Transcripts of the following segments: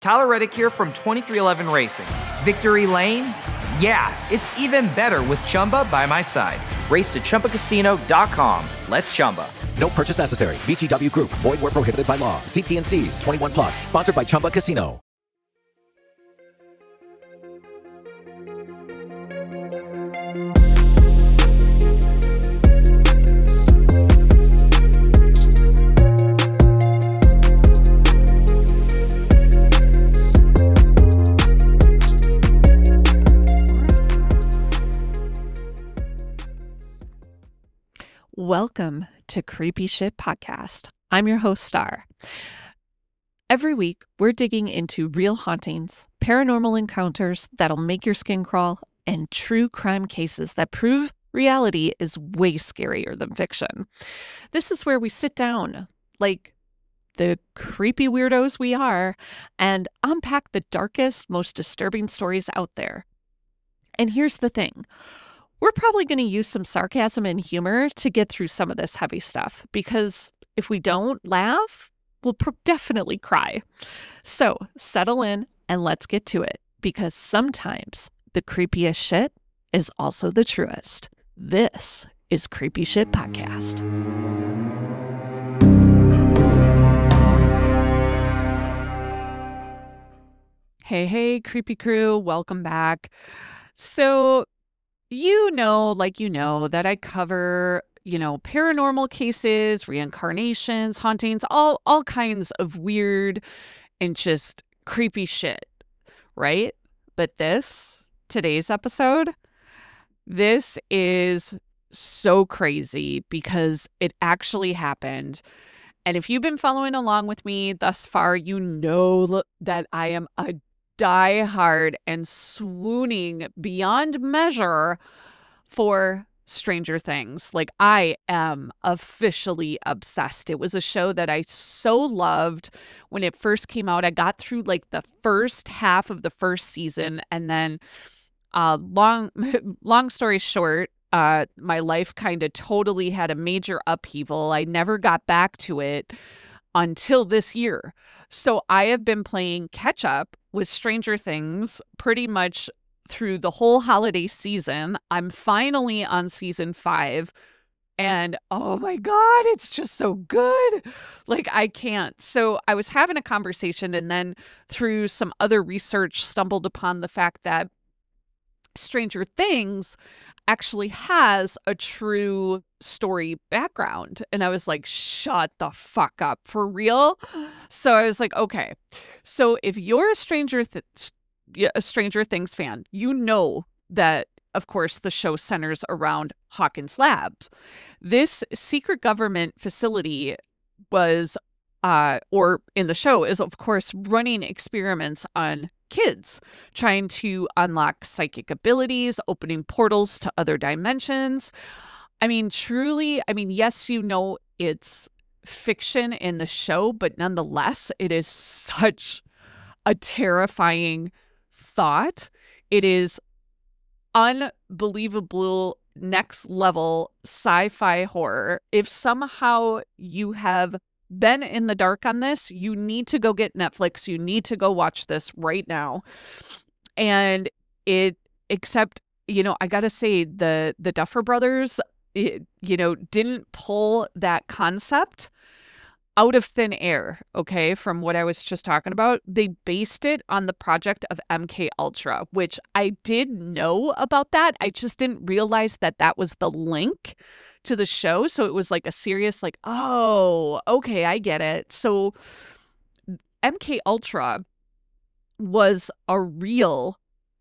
Tyler Reddick here from 2311 Racing. Victory Lane? Yeah, it's even better with Chumba by my side. Race to ChumbaCasino.com. Let's Chumba. No purchase necessary. VGW Group. Void where prohibited by law. See T&Cs. 21 plus. Sponsored by Chumba Casino. Welcome to Creepy Shit Podcast. I'm your host, Star. Every week, we're digging into real hauntings, paranormal encounters that'll make your skin crawl, and true crime cases that prove reality is way scarier than fiction. This is where we sit down, like the creepy weirdos we are, and unpack the darkest, most disturbing stories out there. And here's the thing. We're probably going to use some sarcasm and humor to get through some of this heavy stuff, because if we don't laugh, we'll definitely cry. So settle in and let's get to it, because sometimes the creepiest shit is also the truest. This is Creepy Shit Podcast. Hey, creepy crew, welcome back. So you know that I cover, paranormal cases, reincarnations, hauntings, all kinds of weird and just creepy shit, right? But today's episode, this is so crazy because it actually happened. And if you've been following along with me thus far, you know that I am a die-hard and swooning beyond measure for Stranger Things. Like, I am officially obsessed. It was a show that I so loved when it first came out. I got through like the first half of the first season, and then long story short, my life kind of totally had a major upheaval. I never got back to it until this year. So I have been playing catch up with Stranger Things pretty much through the whole holiday season. I'm finally on season 5, and oh my God, it's just so good. Like, I can't. So I was having a conversation, and then through some other research stumbled upon the fact that Stranger Things actually has a true story background. And I was like, shut the fuck up, for real? So I was like, okay. So if you're a Stranger Things fan, you know that, of course, the show centers around Hawkins Labs. This secret government facility was, or in the show is, of course, running experiments on kids, trying to unlock psychic abilities, opening portals to other dimensions. I mean, truly, yes, it's fiction in the show, but nonetheless, it is such a terrifying thought. It is unbelievable, next level sci-fi horror. If somehow you have been in the dark on this, you need to go get Netflix. You need to go watch this right now. And except, I gotta say, the Duffer Brothers, didn't pull that concept out of thin air, okay, from what I was just talking about. They based it on the project of MK Ultra, which I did know about that. I just didn't realize that that was the link to the show. So it was like a serious, like, oh, okay, I get it. So MK Ultra was a real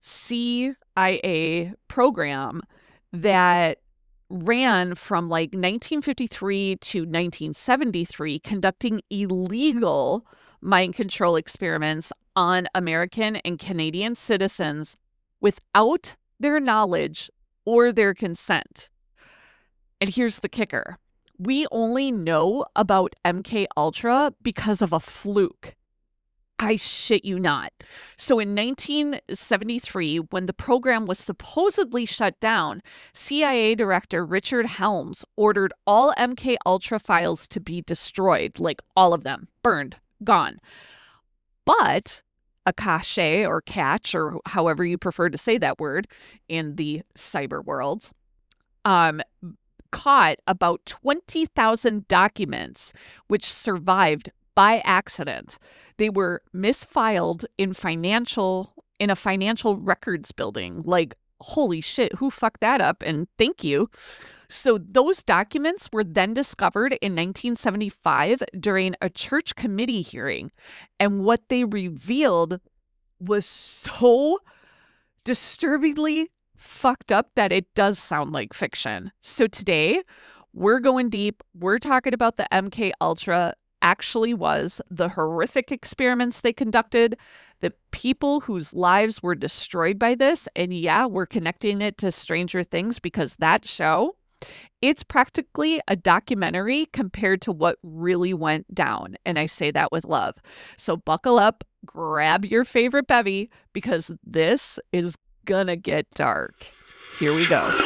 CIA program that ran from like 1953 to 1973, conducting illegal mind control experiments on American and Canadian citizens without their knowledge or their consent. And here's the kicker. We only know about MK Ultra because of a fluke. I shit you not. So in 1973, when the program was supposedly shut down, CIA Director Richard Helms ordered all MK Ultra files to be destroyed, like all of them, burned, gone. But a cache or catch, or however you prefer to say that word in the cyber world, caught about 20,000 documents which survived by accident. They were misfiled in a financial records building. Like, holy shit, who fucked that up? And thank you. So those documents were then discovered in 1975 during a church committee hearing. And what they revealed was so disturbingly fucked up that it does sound like fiction. So today, we're going deep. We're talking about the MK Ultra actually was, the horrific experiments they conducted, the people whose lives were destroyed by this. And yeah, we're connecting it to Stranger Things because that show, it's practically a documentary compared to what really went down. And I say that with love. So buckle up, grab your favorite bevy, because this is gonna get dark. Here we go.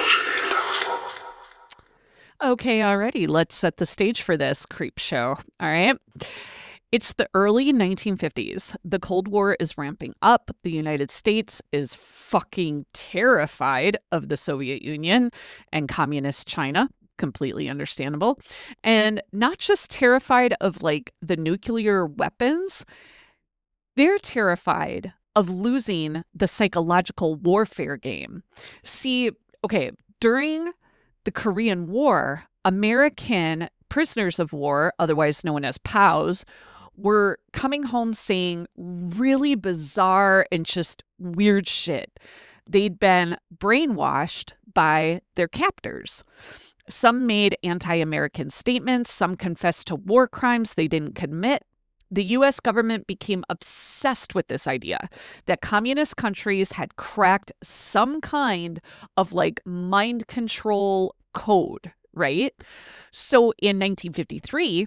Okay, already. Let's set the stage for this creep show. All right. It's the early 1950s. The Cold War is ramping up. The United States is fucking terrified of the Soviet Union and communist China. Completely understandable. And not just terrified of like the nuclear weapons, they're terrified of losing the psychological warfare game. See, okay, during the Korean War, American prisoners of war, otherwise known as POWs, were coming home saying really bizarre and just weird shit. They'd been brainwashed by their captors. Some made anti-American statements. Some confessed to war crimes they didn't commit. The U.S. government became obsessed with this idea that communist countries had cracked some kind of like mind control code, right? So in 1953,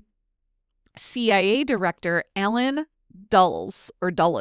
CIA Director Allen Dulles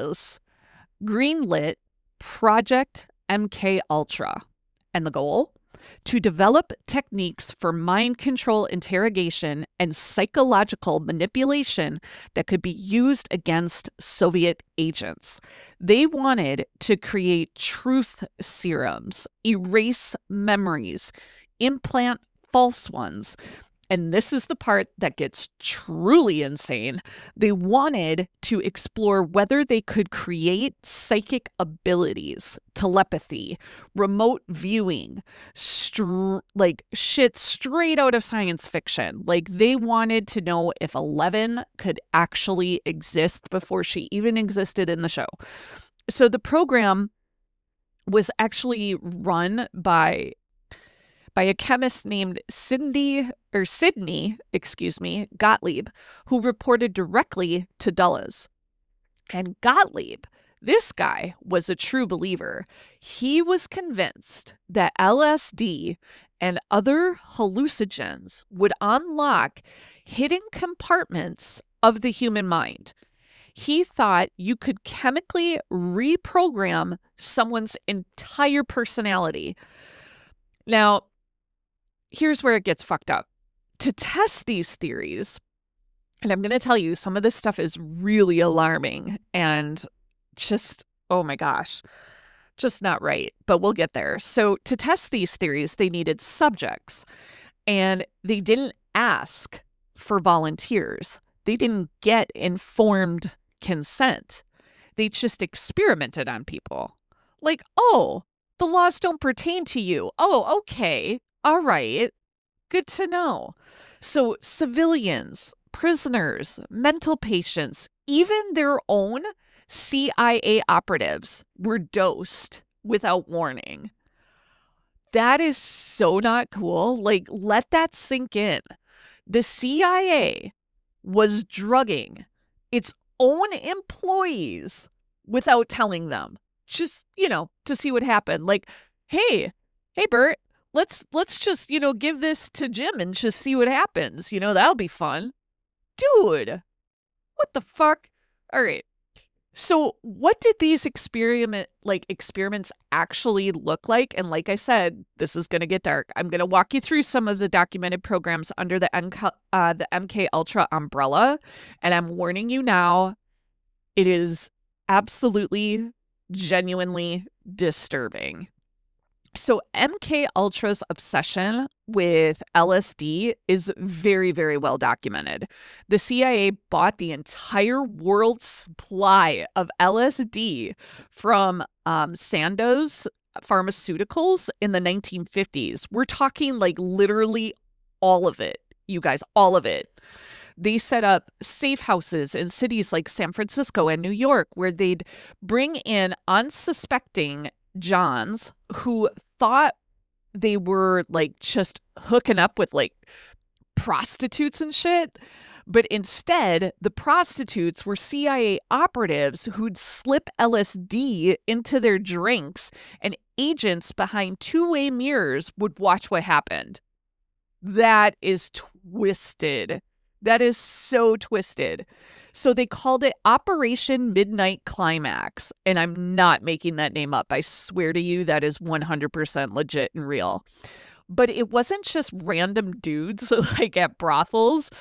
greenlit Project MK Ultra. And the goal? To develop techniques for mind control interrogation and psychological manipulation that could be used against Soviet agents. They wanted to create truth serums, erase memories, implant false ones. And this is the part that gets truly insane. They wanted to explore whether they could create psychic abilities, telepathy, remote viewing, like shit straight out of science fiction. Like they wanted to know if Eleven could actually exist before she even existed in the show. So the program was actually run by a chemist named Sidney Gottlieb, who reported directly to Dulles. And Gottlieb, this guy was a true believer. He was convinced that LSD and other hallucinogens would unlock hidden compartments of the human mind. He thought you could chemically reprogram someone's entire personality. Now, here's where it gets fucked up. To test these theories, and I'm going to tell you, some of this stuff is really alarming and just, oh my gosh, just not right. But we'll get there. So to test these theories, they needed subjects, and they didn't ask for volunteers. They didn't get informed consent. They just experimented on people. Like, oh, the laws don't pertain to you. Oh, okay. All right. Good to know. So civilians, prisoners, mental patients, even their own CIA operatives were dosed without warning. That is so not cool. Like, let that sink in. The CIA was drugging its own employees without telling them. Just, to see what happened. Like, hey, Bert, let's just, give this to Jim and just see what happens. That'll be fun. Dude, what the fuck? All right. So what did these experiments actually look like? And like I said, this is going to get dark. I'm going to walk you through some of the documented programs under the MK Ultra umbrella. And I'm warning you now, it is absolutely, genuinely disturbing. So MK Ultra's obsession with LSD is very, very well documented. The CIA bought the entire world's supply of LSD from Sandoz Pharmaceuticals in the 1950s. We're talking like literally all of it, you guys, all of it. They set up safe houses in cities like San Francisco and New York where they'd bring in unsuspecting Johns who thought they were like just hooking up with like prostitutes and shit. But instead, the prostitutes were CIA operatives who'd slip LSD into their drinks, and agents behind two-way mirrors would watch what happened. That is twisted. That is so twisted. So they called it Operation Midnight Climax. And I'm not making that name up. I swear to you, that is 100% legit and real. But it wasn't just random dudes like at brothels.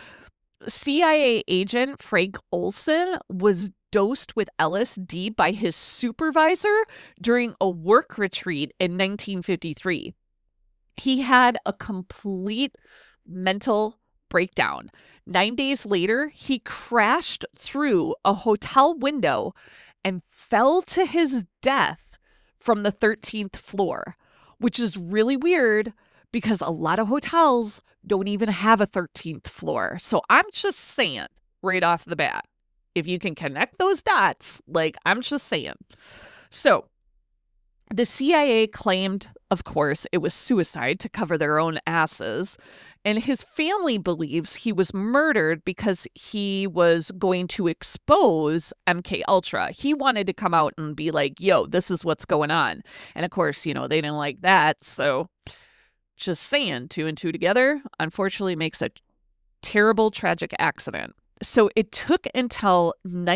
CIA agent Frank Olson was dosed with LSD by his supervisor during a work retreat in 1953. He had a complete mental breakdown. 9 days later, he crashed through a hotel window and fell to his death from the 13th floor, which is really weird because a lot of hotels don't even have a 13th floor. So I'm just saying right off the bat, if you can connect those dots, like I'm just saying. So the CIA claimed, of course, it was suicide to cover their own asses. And his family believes he was murdered because he was going to expose MK Ultra. He wanted to come out and be like, yo, this is what's going on. And of course, you know, they didn't like that. So just saying, 2 and 2 together, unfortunately makes a terrible, tragic accident. So it took until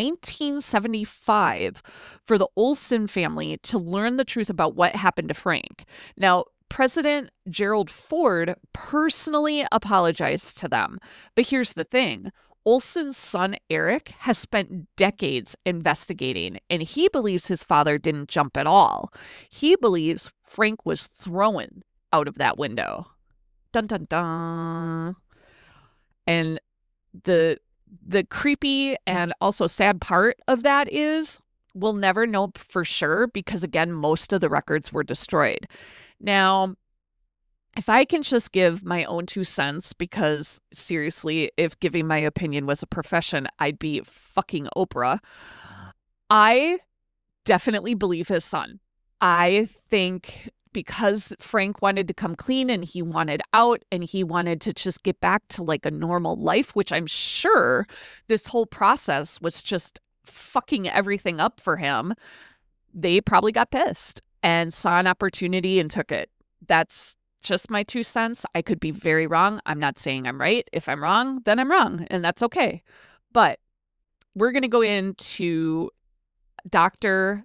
1975 for the Olson family to learn the truth about what happened to Frank. Now, President Gerald Ford personally apologized to them. But here's the thing. Olson's son, Eric, has spent decades investigating, and he believes his father didn't jump at all. He believes Frank was thrown out of that window. Dun, dun, dun. And the creepy and also sad part of that is we'll never know for sure because, again, most of the records were destroyed. Now, if I can just give my own 2 cents, because seriously, if giving my opinion was a profession, I'd be fucking Oprah. I definitely believe his son. I think because Frank wanted to come clean and he wanted out and he wanted to just get back to like a normal life, which I'm sure this whole process was just fucking everything up for him, they probably got pissed and saw an opportunity and took it. That's just my 2 cents. I could be very wrong. I'm not saying I'm right. If I'm wrong, then I'm wrong, and that's okay. But we're going to go into Dr.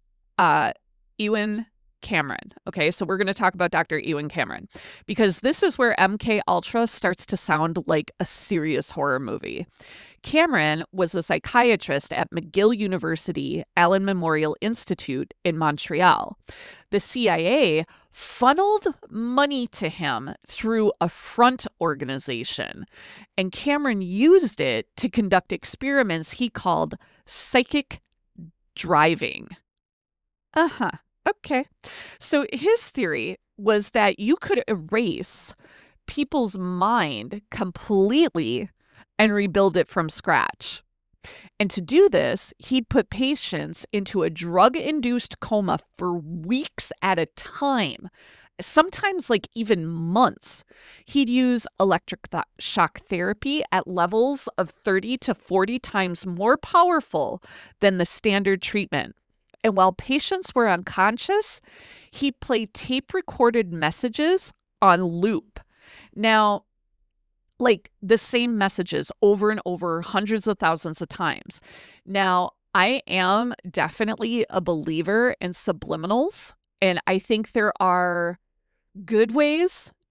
Ewen Cameron. Okay, so we're going to talk about Dr. Ewen Cameron because this is where MK Ultra starts to sound like a serious horror movie. Cameron was a psychiatrist at McGill University Allen Memorial Institute in Montreal. The CIA funneled money to him through a front organization, and Cameron used it to conduct experiments he called psychic driving. Okay. So his theory was that you could erase people's mind completely and rebuild it from scratch. And to do this, he'd put patients into a drug-induced coma for weeks at a time, sometimes like even months. He'd use electric shock therapy at levels of 30 to 40 times more powerful than the standard treatment. And while patients were unconscious, he'd play tape-recorded messages on loop. Now, like the same messages over and over hundreds of thousands of times. Now, I am definitely a believer in subliminals, and I think there are good ways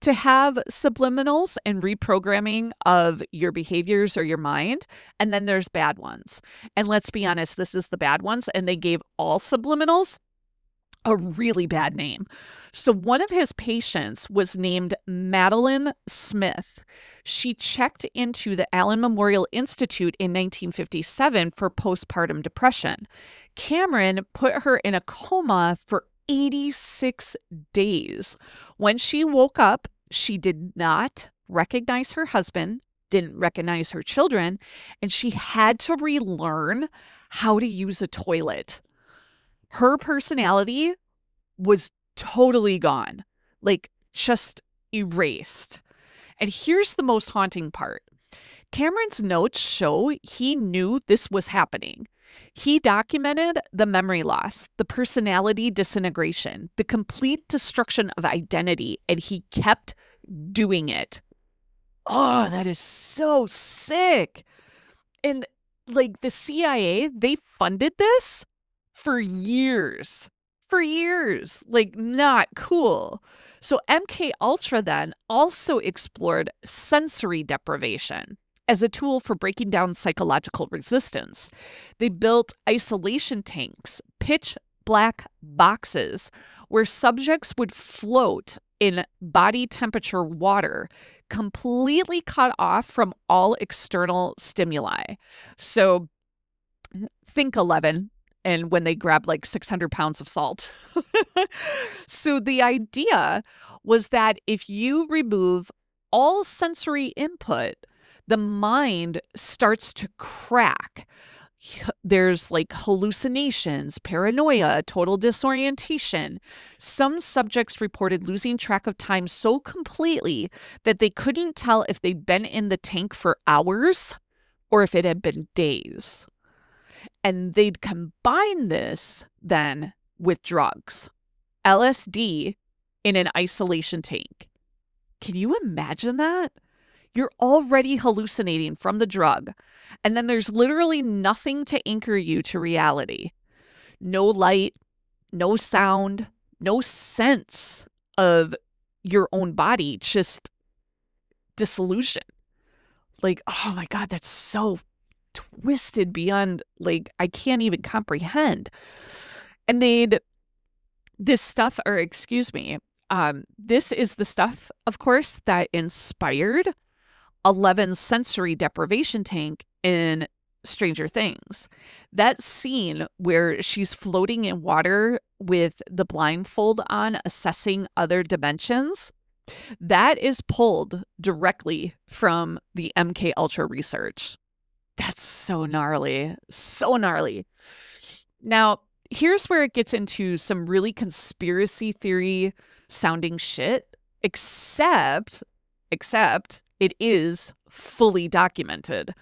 to have subliminals and reprogramming of your behaviors or your mind. And then there's bad ones. And let's be honest, this is the bad ones. And they gave all subliminals a really bad name. So one of his patients was named Madeline Smith. She checked into the Allen Memorial Institute in 1957 for postpartum depression. Cameron put her in a coma for 86 days. When she woke up, she did not recognize her husband, didn't recognize her children, and she had to relearn how to use a toilet. Her personality was totally gone, like just erased. And here's the most haunting part. Cameron's notes show he knew this was happening. He documented the memory loss, the personality disintegration, the complete destruction of identity, and he kept doing it. Oh, that is so sick. And like the CIA, they funded this for years. Like not cool. So MK Ultra then also explored sensory deprivation as a tool for breaking down psychological resistance. They built isolation tanks, pitch black boxes where subjects would float in body temperature water, completely cut off from all external stimuli. So think 11 and when they grabbed like 600 pounds of salt. So the idea was that if you remove all sensory input, the mind starts to crack. There's like hallucinations, paranoia, total disorientation. Some subjects reported losing track of time so completely that they couldn't tell if they'd been in the tank for hours or if it had been days. And they'd combine this then with drugs. LSD in an isolation tank. Can you imagine that? You're already hallucinating from the drug, and then there's literally nothing to anchor you to reality. No light, no sound, no sense of your own body, just dissolution. Like, oh my God, that's so twisted beyond, like, I can't even comprehend. And this is the stuff, of course, that inspired Eleven's sensory deprivation tank in Stranger Things. That scene where she's floating in water with the blindfold on, assessing other dimensions, that is pulled directly from the MK Ultra research. That's so gnarly. So gnarly. Now, here's where it gets into some really conspiracy theory sounding shit, except it is fully documented.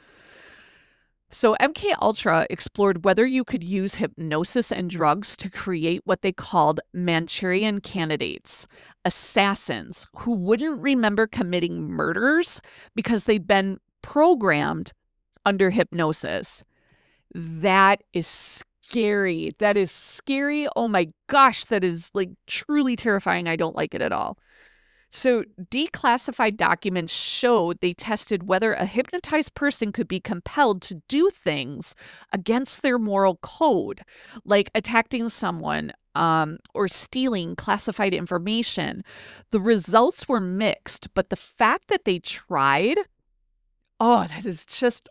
So MK Ultra explored whether you could use hypnosis and drugs to create what they called Manchurian candidates, assassins who wouldn't remember committing murders because they'd been programmed under hypnosis. That is scary. That is scary. Oh my gosh, that is like truly terrifying. I don't like it at all. So declassified documents showed they tested whether a hypnotized person could be compelled to do things against their moral code, like attacking someone or stealing classified information. The results were mixed, but the fact that they tried, that is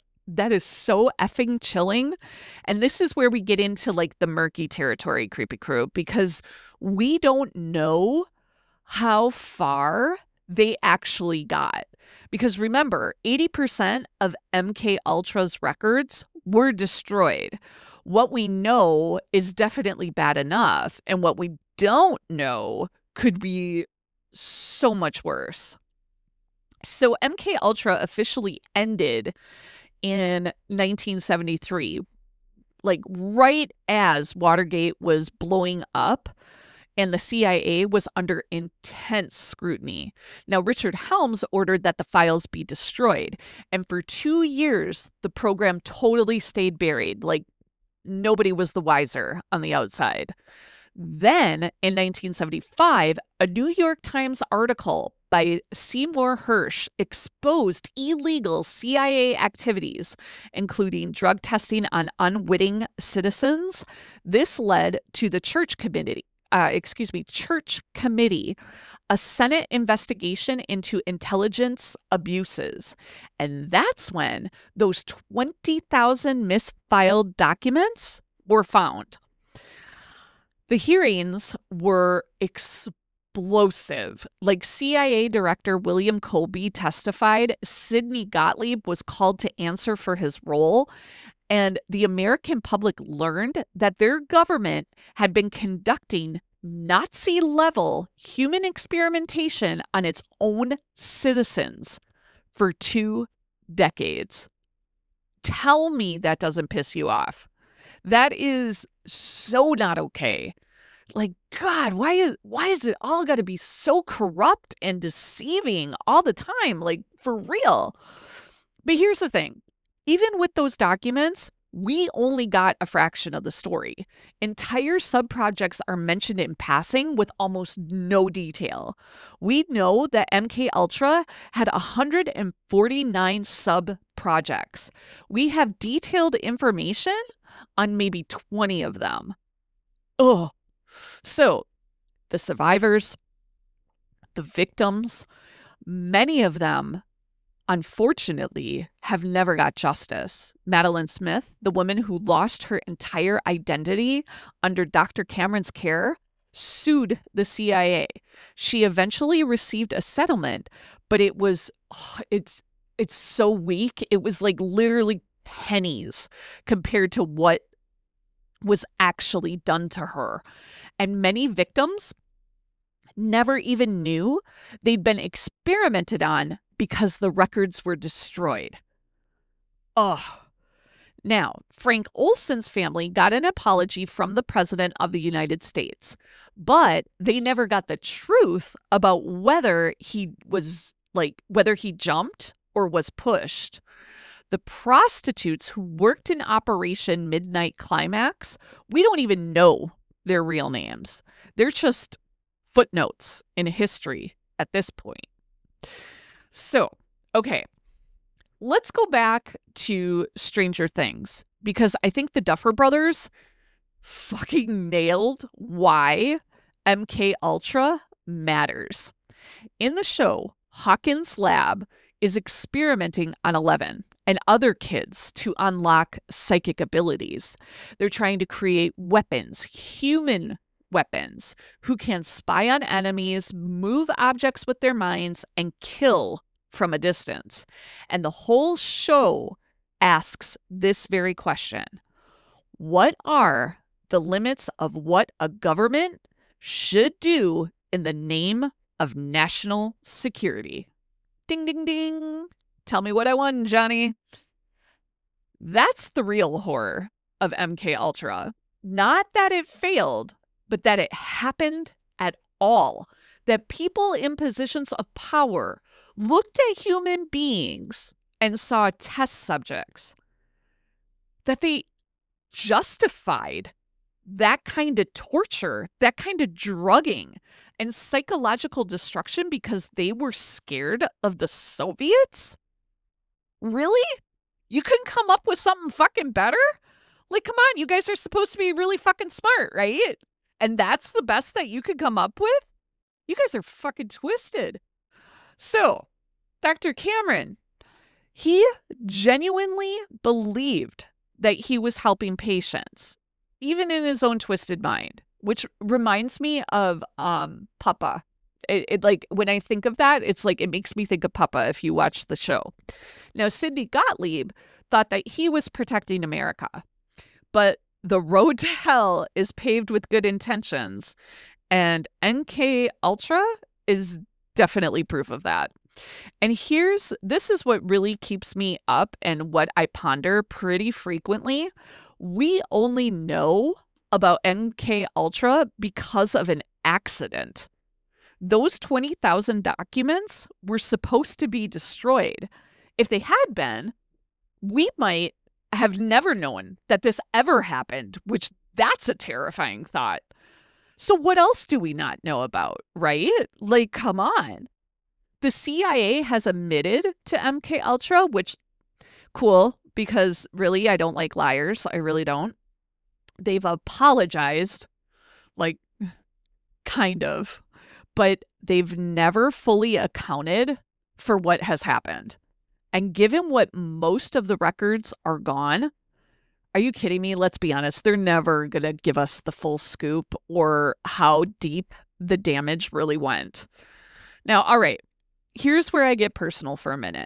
so effing chilling. And this is where we get into like the murky territory, Creepy Crew, because we don't know how far they actually got. Because remember, 80% of MK Ultra's records were destroyed. What we know is definitely bad enough, and what we don't know could be so much worse. So MK Ultra officially ended in 1973, like right as Watergate was blowing up and the CIA was under intense scrutiny. Now, Richard Helms ordered that the files be destroyed. And for 2 years, the program totally stayed buried. Like nobody was the wiser on the outside. Then in 1975, a New York Times article by Seymour Hersh exposed illegal CIA activities, including drug testing on unwitting citizens. This led to the Church Committee, a Senate investigation into intelligence abuses. And that's when those 20,000 misfiled documents were found. The hearings were explosive. Like CIA Director William Colby testified, Sidney Gottlieb was called to answer for his role, and the American public learned that their government had been conducting Nazi-level human experimentation on its own citizens for 2 decades. Tell me that doesn't piss you off. That is so not okay. Like, God, why is it all got to be so corrupt and deceiving all the time? Like, for real. But here's the thing. Even with those documents, we only got a fraction of the story. Entire subprojects are mentioned in passing with almost no detail. We know that MK Ultra had 149 sub-projects. We have detailed information on maybe 20 of them. Oh, so the survivors, the victims, many of them, unfortunately, have never got justice. Madeleine Smith, the woman who lost her entire identity under Dr. Cameron's care, sued the CIA. She eventually received a settlement, but it was, it's so weak. It was like literally pennies compared to what was actually done to her. And many victims never even knew they'd been experimented on because the records were destroyed. Now, Frank Olson's family got an apology from the President of the United States, but they never got the truth about whether he jumped or was pushed. The prostitutes who worked in Operation Midnight Climax, we don't even know their real names. They're just footnotes in history at this point. So, okay, let's go back to Stranger Things, because I think the Duffer Brothers fucking nailed why MK Ultra matters. In the show, Hawkins' lab is experimenting on Eleven and other kids to unlock psychic abilities. They're trying to create weapons, human weapons, who can spy on enemies, move objects with their minds, and kill from a distance. And the whole show asks this very question: what are the limits of what a government should do in the name of national security? Ding, ding, ding. Tell me what I won, Johnny. That's the real horror of MK Ultra. Not that it failed, but that it happened at all. That people in positions of power looked at human beings and saw test subjects. That they justified that kind of torture, that kind of drugging and psychological destruction because they were scared of the Soviets? Really? You couldn't come up with something fucking better? Like, come on, you guys are supposed to be really fucking smart, right? And that's the best that you could come up with? You guys are fucking twisted. So, Dr. Cameron, he genuinely believed that he was helping patients, even in his own twisted mind, which reminds me of Papa. It like, when I think of that, it's like, it makes me think of Papa if you watch the show. Now, Sidney Gottlieb thought that he was protecting America, but the road to hell is paved with good intentions, and MK Ultra is definitely proof of that. And this is what really keeps me up and what I ponder pretty frequently. We only know about MK Ultra because of an accident. Those 20,000 documents were supposed to be destroyed. If they had been, we might have never known that this ever happened, which that's a terrifying thought. So what else do we not know about, right? Like, come on. The CIA has admitted to MK Ultra, which cool, because really I don't like liars. I really don't. They've apologized, like kind of, but they've never fully accounted for what has happened. And given what most of the records are gone, are you kidding me? Let's be honest. They're never going to give us the full scoop or how deep the damage really went. Now, all right, here's where I get personal for a minute.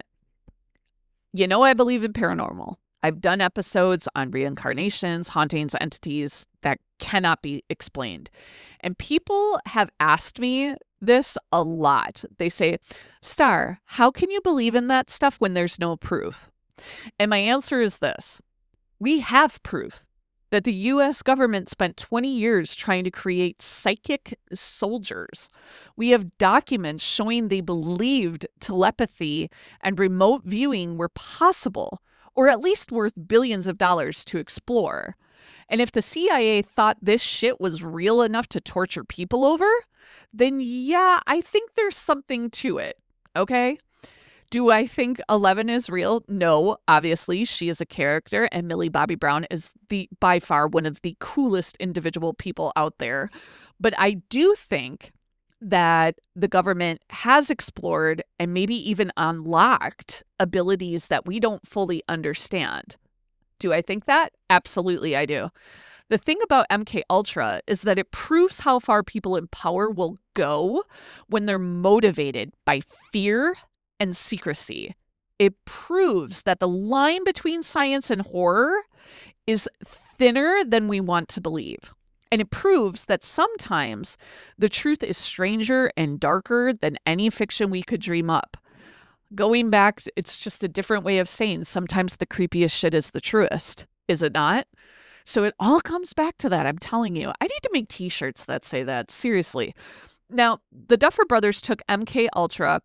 You know, I believe in paranormal. I've done episodes on reincarnations, hauntings, entities that cannot be explained. And people have asked me this a lot. They say, Star, how can you believe in that stuff when there's no proof? And my answer is this. We have proof that the U.S. government spent 20 years trying to create psychic soldiers. We have documents showing they believed telepathy and remote viewing were possible, or at least worth billions of dollars to explore. And if the CIA thought this shit was real enough to torture people over, then yeah, I think there's something to it, okay? Do I think 11 is real? No, obviously she is a character, and Millie Bobby Brown is by far one of the coolest individual people out there. But I do think that the government has explored and maybe even unlocked abilities that we don't fully understand. Do I think that? Absolutely, I do. The thing about MK Ultra is that it proves how far people in power will go when they're motivated by fear and secrecy. It proves that the line between science and horror is thinner than we want to believe. And it proves that sometimes the truth is stranger and darker than any fiction we could dream up. Going back, it's just a different way of saying sometimes the creepiest shit is the truest, is it not? So it all comes back to that, I'm telling you. I need to make t-shirts that say that, seriously. Now, the Duffer Brothers took MK Ultra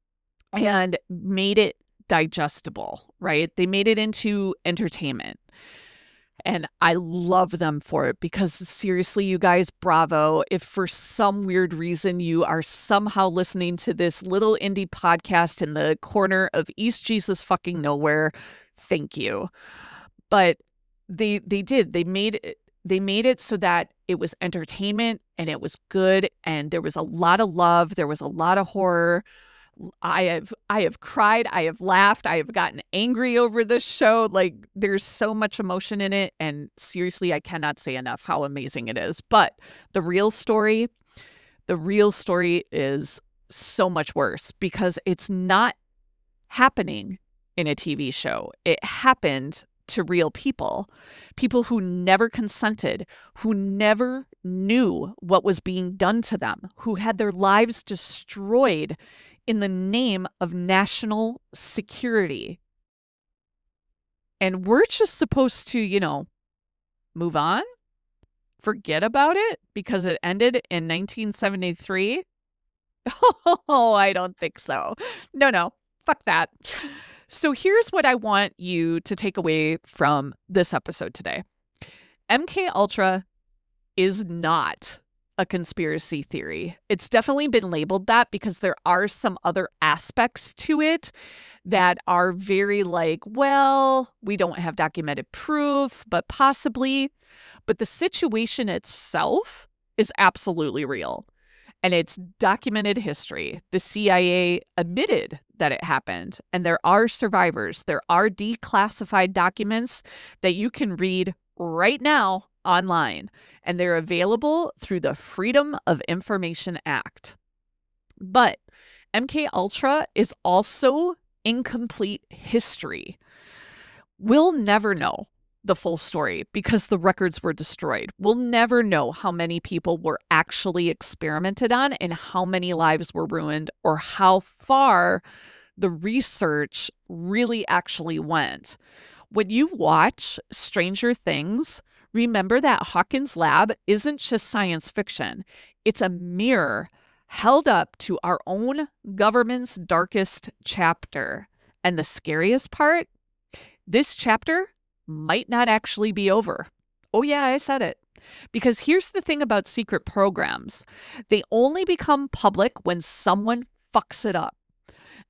and made it digestible, right? They made it into entertainment. And I love them for it because seriously, you guys, bravo. If for some weird reason you are somehow listening to this little indie podcast in the corner of East Jesus fucking nowhere, thank you. But they made it so that it was entertainment and it was good and there was a lot of love, there was a lot of horror. I have cried, I have laughed, I have gotten angry over this show. Like, there's so much emotion in it, and seriously, I cannot say enough how amazing it is. But the real story is so much worse because it's not happening in a TV show. It happened to real people who never consented, who never knew what was being done to them, who had their lives destroyed in the name of national security. And we're just supposed to, move on, forget about it because it ended in 1973. Oh, I don't think so. No, fuck that. So here's what I want you to take away from this episode today. MK Ultra is not a conspiracy theory. It's definitely been labeled that because there are some other aspects to it that are very we don't have documented proof, but possibly. But the situation itself is absolutely real. And it's documented history. The CIA admitted that it happened. And there are survivors. There are declassified documents that you can read right now online, and they're available through the Freedom of Information Act. But MK Ultra is also incomplete history. We'll never know the full story because the records were destroyed. We'll never know how many people were actually experimented on and how many lives were ruined or how far the research really actually went. When you watch Stranger Things, remember that Hawkins Lab isn't just science fiction. It's a mirror held up to our own government's darkest chapter. And the scariest part, this chapter might not actually be over. Oh yeah, I said it. Because here's the thing about secret programs. They only become public when someone fucks it up.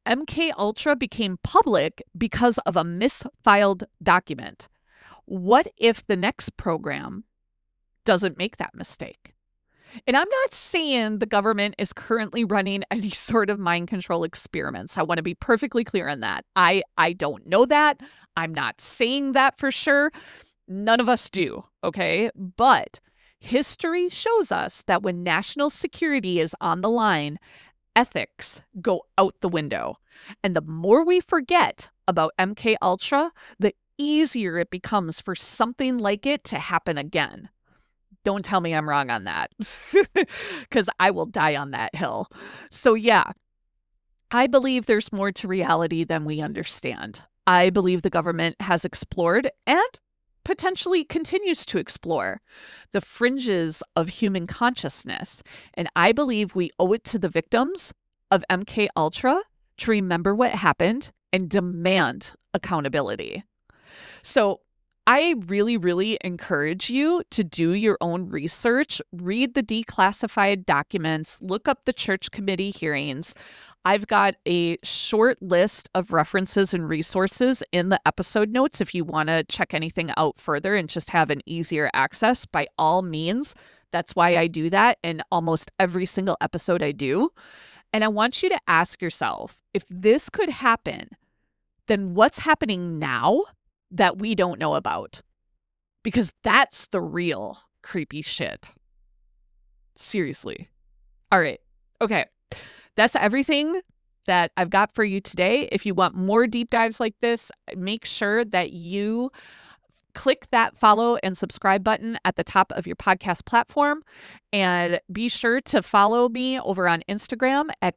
MK Ultra became public because of a misfiled document. What if the next program doesn't make that mistake? And I'm not saying the government is currently running any sort of mind control experiments. I want to be perfectly clear on that. I don't know that. I'm not saying that for sure. None of us do, okay? But history shows us that when national security is on the line, ethics go out the window. And the more we forget about MK Ultra, the easier it becomes for something like it to happen again. Don't tell me I'm wrong on that, because I will die on that hill. So yeah, I believe there's more to reality than we understand. I believe the government has explored and potentially continues to explore the fringes of human consciousness. And I believe we owe it to the victims of MK Ultra to remember what happened and demand accountability. So I really, really encourage you to do your own research, read the declassified documents, look up the church committee hearings. I've got a short list of references and resources in the episode notes if you want to check anything out further and just have an easier access. By all means, that's why I do that in almost every single episode I do. And I want you to ask yourself, if this could happen, then what's happening now that we don't know about? Because that's the real creepy shit. Seriously. All right. Okay. That's everything that I've got for you today. If you want more deep dives like this, make sure that you click that follow and subscribe button at the top of your podcast platform. And be sure to follow me over on Instagram at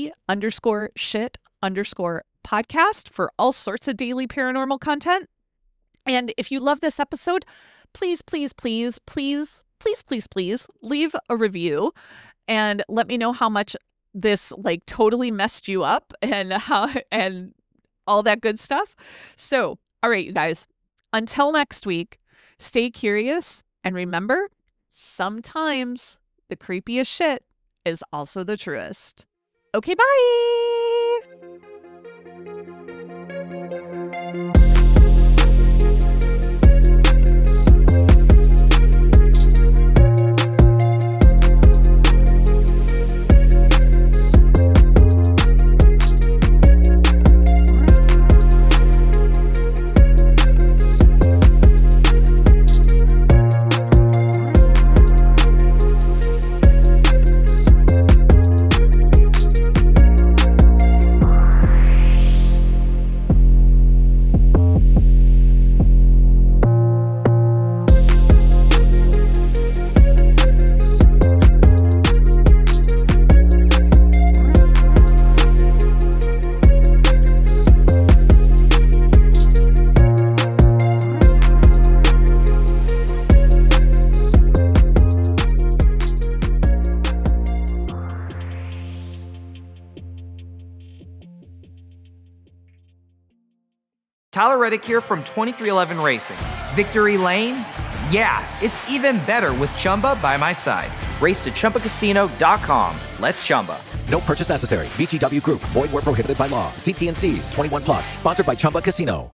creepy_shit_podcast for all sorts of daily paranormal content. And if you love this episode, please, please, please, please, please, please, please leave a review and let me know how much this like totally messed you up and how and all that good stuff. So, all right, you guys, until next week, stay curious and remember, sometimes the creepiest shit is also the truest. Okay, bye. Tyler Reddick here from 2311 Racing. Victory Lane? Yeah, it's even better with Chumba by my side. Race to ChumbaCasino.com. Let's Chumba. No purchase necessary. VGW Group. Void where prohibited by law. See T&Cs. 21+. Sponsored by Chumba Casino.